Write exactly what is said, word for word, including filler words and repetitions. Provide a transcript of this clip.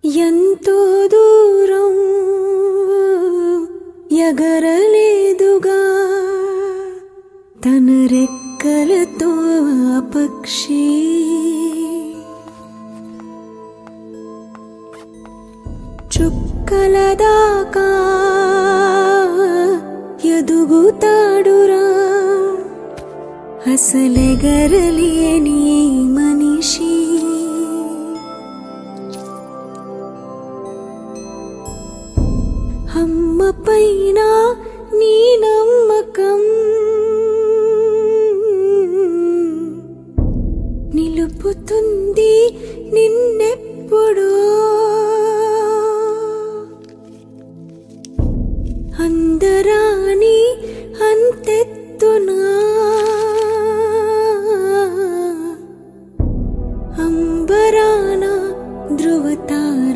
ఎంతో దూరం ఎగరలేదుగా తన రెక్కలతో ఆ పక్షి. చుక్కల దాకా ఎదుగుతాడురా అసలెగరలేని మనిషి. అమ్మ పైన నీ నమ్మకం నిలుపుతుంది నిన్నెప్పుడో. అందరాని అంతెత్తునా అంబరాన ధృవతార